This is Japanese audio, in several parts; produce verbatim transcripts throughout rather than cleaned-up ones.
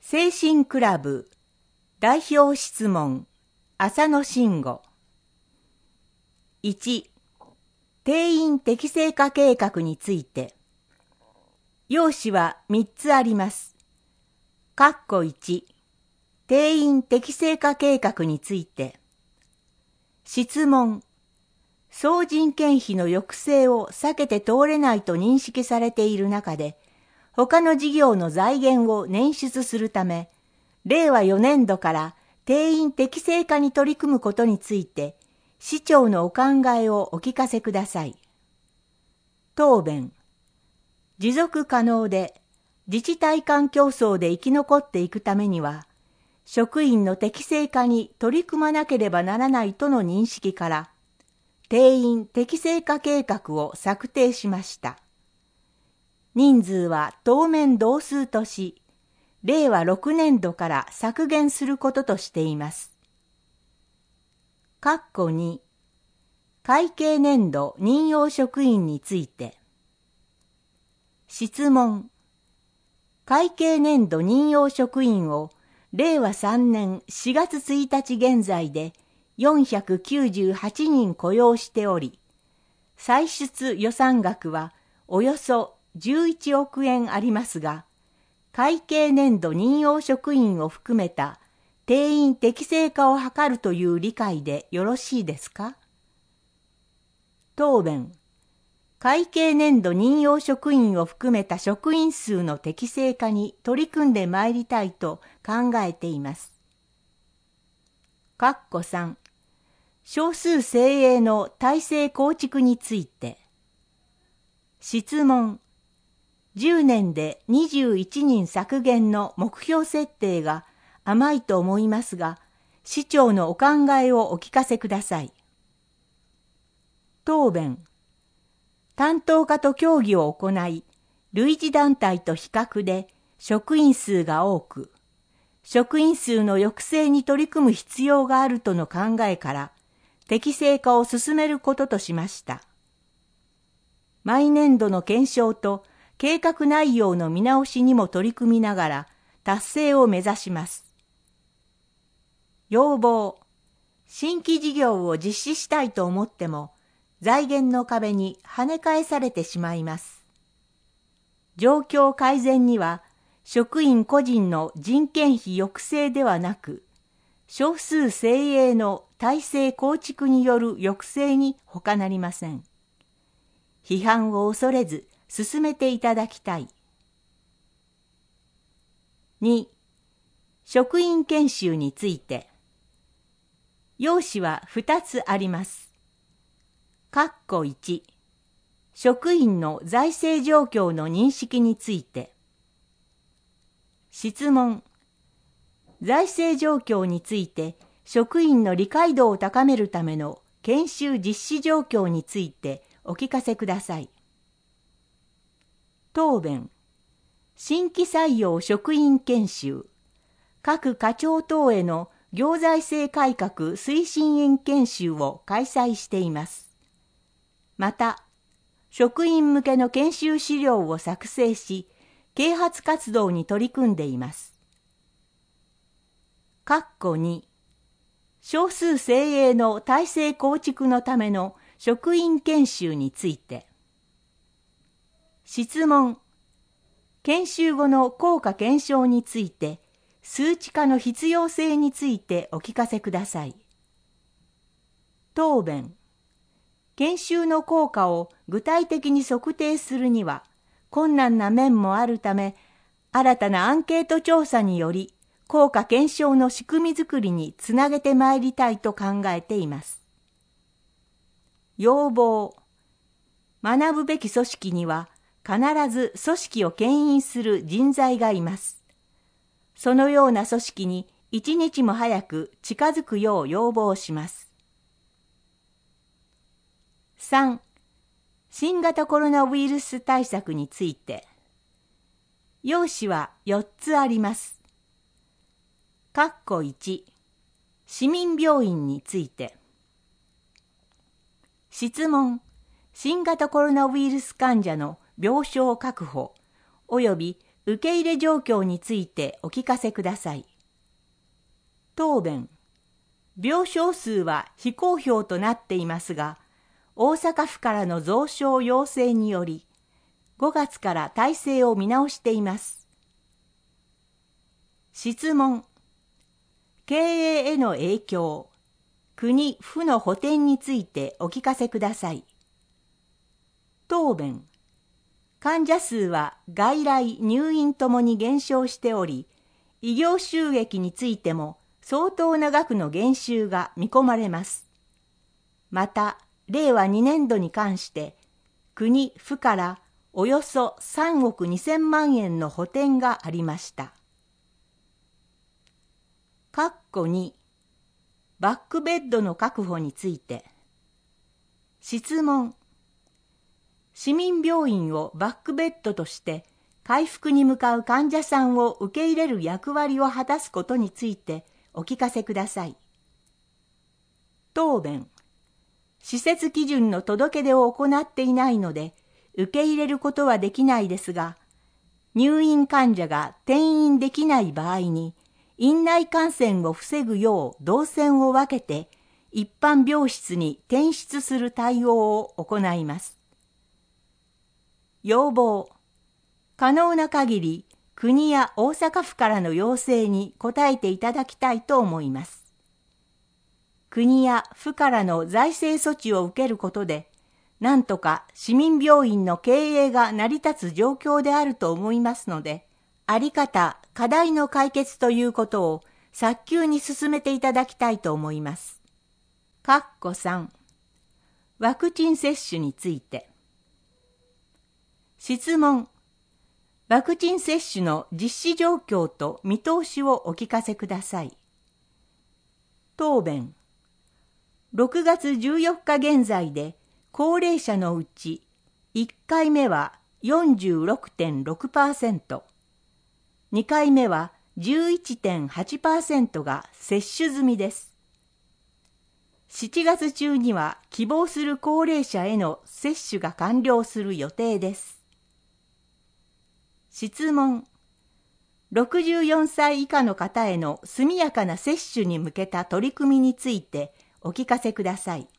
精神クラブ代表質問浅野慎吾。いち、定員適正化計画について。要旨はみっつあります。括弧いち、定員適正化計画について。質問。総人件費の抑制を避けて通れないと認識されている中で、他の事業の財源を捻出するため、れいわよねんどから定員適正化に取り組むことについて、市長のお考えをお聞かせください。答弁。持続可能で自治体間競争で生き残っていくためには、職員の適正化に取り組まなければならないとの認識から、定員適正化計画を策定しました。人数は当面同数とし、れいわろくねんどから削減することとしています。括弧に、会計年度任用職員について。質問。会計年度任用職員をれいわさんねんしがつついたち現在でよんひゃくきゅうじゅうはちにん雇用しており、歳出予算額はおよそじゅういちおくえんありますが、会計年度任用職員を含めた定員適正化を図るという理解でよろしいですか？答弁。会計年度任用職員を含めた職員数の適正化に取り組んでまいりたいと考えています。括弧さん、少数精鋭の体制構築について。質問。じゅうねんでにじゅういちにん削減の目標設定が甘いと思いますが、市長のお考えをお聞かせください。答弁。担当課と協議を行い、類似団体と比較で職員数が多く、職員数の抑制に取り組む必要があるとの考えから、適正化を進めることとしました。毎年度の検証と計画内容の見直しにも取り組みながら達成を目指します。要望。新規事業を実施したいと思っても、財源の壁に跳ね返されてしまいます。状況改善には、職員個人の人件費抑制ではなく、少数精鋭の体制構築による抑制に他なりません。批判を恐れず進めていただきたい。に、職員研修について。要旨はふたつあります。括弧いち、職員の財政状況の認識について。質問。財政状況について職員の理解度を高めるための研修実施状況についてお聞かせください。答弁。新規採用職員研修、各課長等への行財政改革推進員研修を開催しています。また、職員向けの研修資料を作成し、啓発活動に取り組んでいます。括弧に、少数精鋭の体制構築のための職員研修について。質問。研修後の効果検証について、数値化の必要性についてお聞かせください。答弁。研修の効果を具体的に測定するには困難な面もあるため、新たなアンケート調査により効果検証の仕組みづくりにつなげてまいりたいと考えています。要望。学ぶべき組織には必ず組織を牽引する人材がいます。そのような組織に一日も早く近づくよう要望します。さん、新型コロナウイルス対策について。要旨はよっつあります。括弧いち、市民病院について。質問。新型コロナウイルス患者の病床確保及び受け入れ状況についてお聞かせください。答弁。病床数は非公表となっていますが、大阪府からの増床要請により、ごがつから体制を見直しています。質問。経営への影響、国・府の補填についてお聞かせください。答弁。患者数は外来・入院ともに減少しており、医療収益についても相当な額の減収が見込まれます。また、れいわにねんどに関して、国・府からおよそさんおくにせんまんえんの補填がありました。括弧に、バックベッドの確保について。質問。市民病院をバックベッドとして回復に向かう患者さんを受け入れる役割を果たすことについてお聞かせください。答弁。施設基準の届け出を行っていないので受け入れることはできないですが、入院患者が転院できない場合に院内感染を防ぐよう動線を分けて一般病室に転出する対応を行います。要望。可能な限り国や大阪府からの要請に応えていただきたいと思います。国や府からの財政措置を受けることで、なんとか市民病院の経営が成り立つ状況であると思いますので、あり方、課題の解決ということを早急に進めていただきたいと思います。括弧さん。ワクチン接種について。質問。ワクチン接種の実施状況と見通しをお聞かせください。答弁。ろくがつじゅうよっか現在で高齢者のうちいっかいめは よんじゅうろくてんろくパーセント、にかいめは じゅういちてんはちパーセント が接種済みです。しちがつ中には希望する高齢者への接種が完了する予定です。質問。ろくじゅうよんさい以下の方への速やかな接種に向けた取り組みについてお聞かせください。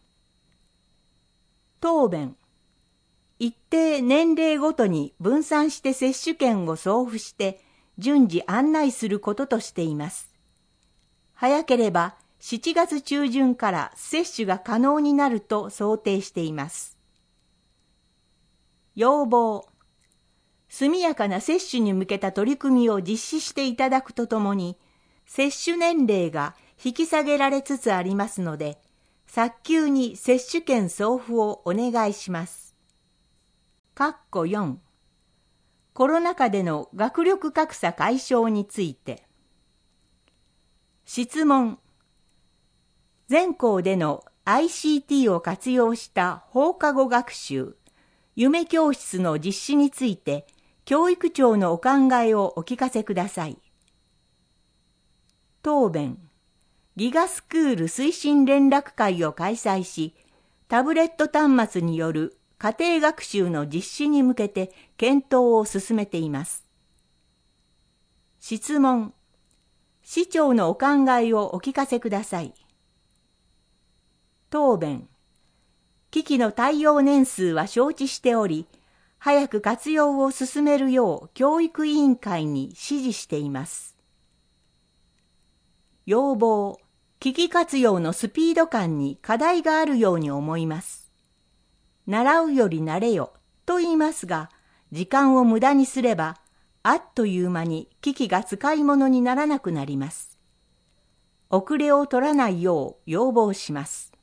答弁。一定年齢ごとに分散して接種券を送付して順次案内することとしています。早ければしちがつちゅうじゅんから接種が可能になると想定しています。要望。速やかな接種に向けた取り組みを実施していただくとともに、接種年齢が引き下げられつつありますので、早急に接種券送付をお願いします。括弧よん。コロナ禍での学力格差解消について。質問。全校での アイシーティー を活用した放課後学習、夢教室の実施について、教育長のお考えをお聞かせください。答弁。ギガスクール推進連絡会を開催し、タブレット端末による家庭学習の実施に向けて検討を進めています。質問。市長のお考えをお聞かせください。答弁。機器の対応年数は承知しており、早く活用を進めるよう教育委員会に指示しています。要望。機器活用のスピード感に課題があるように思います。習うより慣れよと言いますが、時間を無駄にすれば、あっという間に機器が使い物にならなくなります。遅れを取らないよう要望します。